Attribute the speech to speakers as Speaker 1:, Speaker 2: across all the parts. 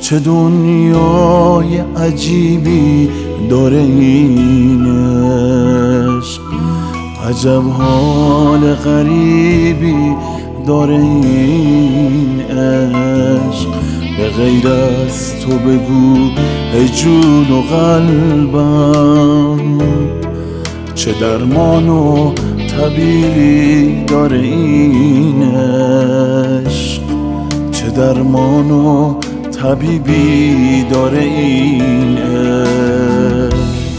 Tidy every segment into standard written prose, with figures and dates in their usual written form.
Speaker 1: چه دنیای عجیبی داره این عشق، عجب حال غریبی داره این عشق. به غیر از تو بگو ای جون و قلبم، چه درمان و طبیبی داره این عشق، چه درمان و طبیبی داره این عشق.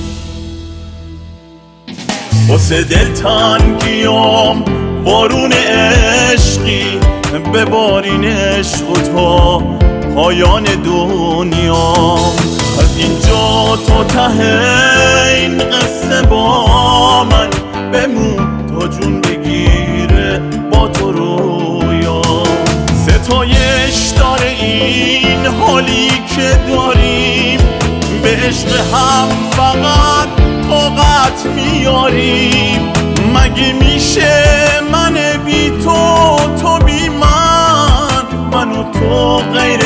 Speaker 1: واسه دلتنگیام بارون عشقی ببارین عشق و تا پایان دنیا. از اینجا تا ته این قصه با من بمون تا جون بگیره با تو رویا. ستایش داره این حالی که داریم، به عشق هم فقط طاقت میاریم. مگه میشه من بی تو، تو بی من و تو غیر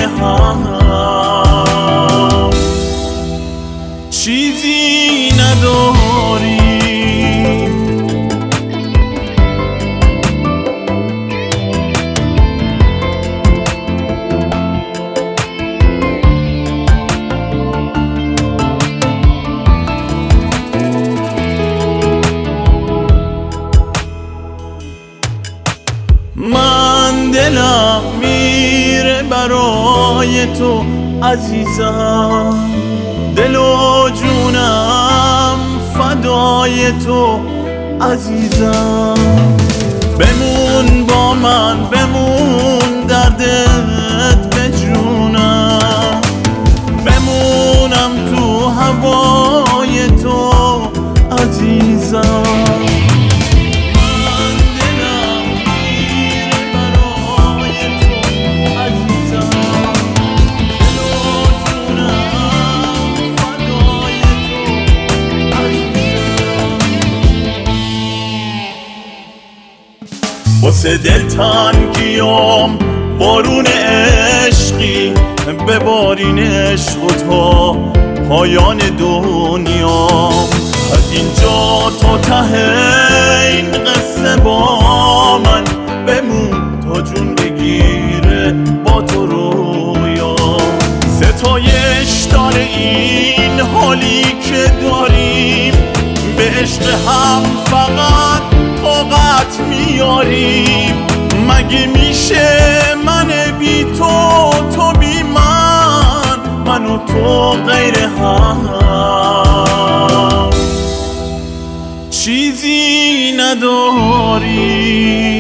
Speaker 1: هم چیزی نداریم. من دلم میره برای تو عزیزم، دل و جونم فدای تو عزیزم. بمون با من، بمون دردت به جونم، بمونم تو هوای تو عزیزم. واسه دلتنگیام بارون عشقی ببارین عشق و تا پایان دنیا. از اینجا تا ته این قصه با من بمون تا جون بگیره با تو رویا. ستایش داره این حالی که داریم، به عشق هم فقط طاقت میاریم. مگه میشه من بی تو، تو بی من و تو غیر هم چیزی نداریم.